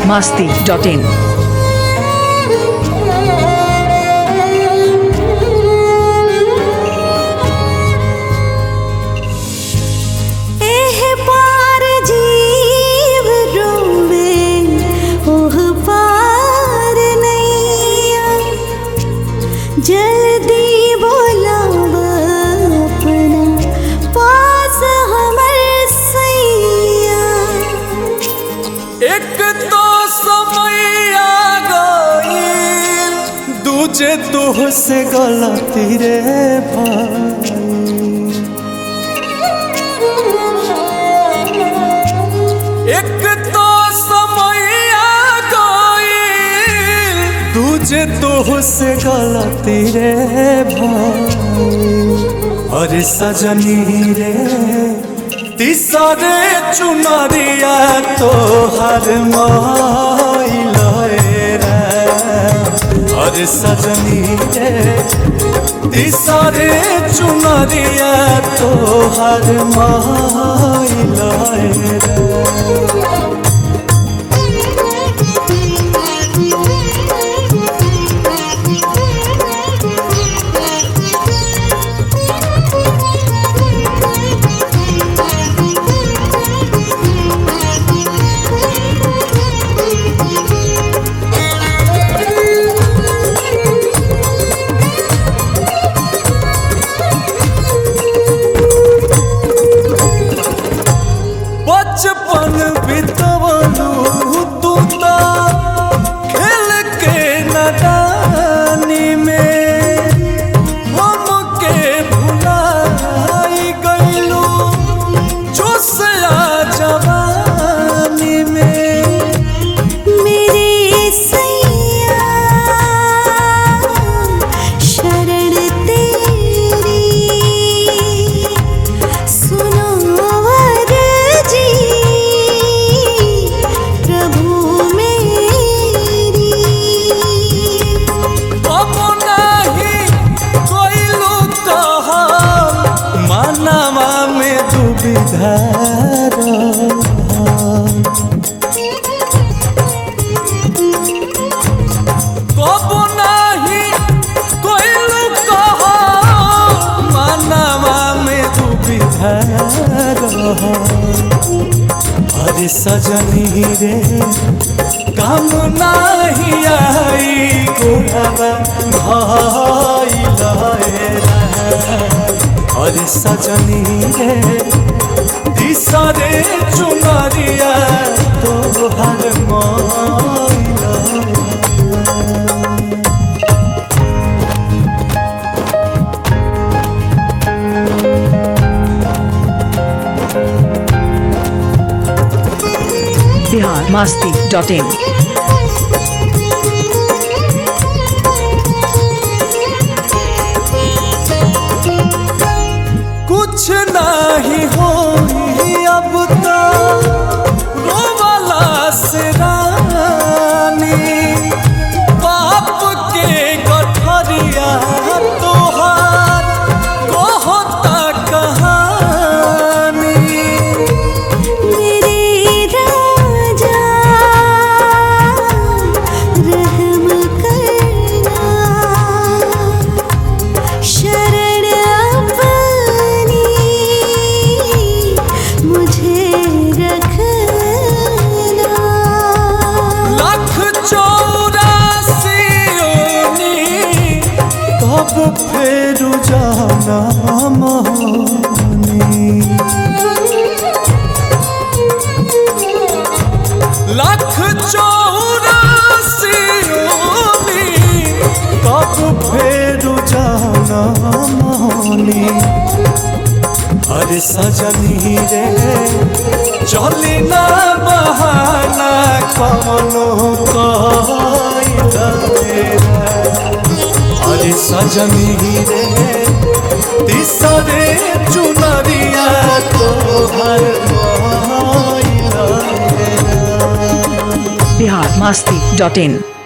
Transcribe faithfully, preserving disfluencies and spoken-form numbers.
Masti dot इन। जल्दी बोलाव अपना पास हमर सैया। एक तो समय आ गईल, दूजे तुह से गलती रे भाई। एक तो समय आ गईल, दूजे तुह से गलती रे भाई। अरे सजनी रे तीसरे चुनरिया तोहर माइल रे। अरे सजनी रे तीसरे चुनरिया तोहर माइल रे। बचपन बितवलू तू तो खेल के नदानी में, हमके भुलाई गईलू जोशिया जवानी में। मेरे सैया शरण तेरी सुनो कबो नाही कोइलू कहा मनवा में दुविधा रह। अरे सजनी रे काम नाही आई गुणवा भाइल रे। अरे सजनी रे तीसरे चुनरिया तोहर माइल रे। Bihar Masti dot in. कुछ नहीं होई अब तो रोवाला से रानी, बाप के गठरिया तोहार कहता कहानी। मेरे राजा रहम करना, शरण अपनी मुझे रखना। लाख चौरासी ओनी तब फेर जाना मोहनी। लाख चौरासी ओनी तब फेर जाना मोहनी। अरे सजनी रे चली ना बहाना कमनो कइल रे। अरे सजनी रे तीसरे चुनरिया तोहर माइल रे। बिहार मास्ती डॉट इन।